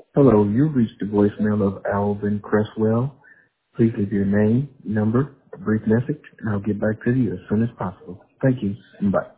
Hello, you've reached the voicemail of Alvin Cresswell. Please leave your name, number, a brief message, and I'll get back to you as soon as possible. Thank you, and bye.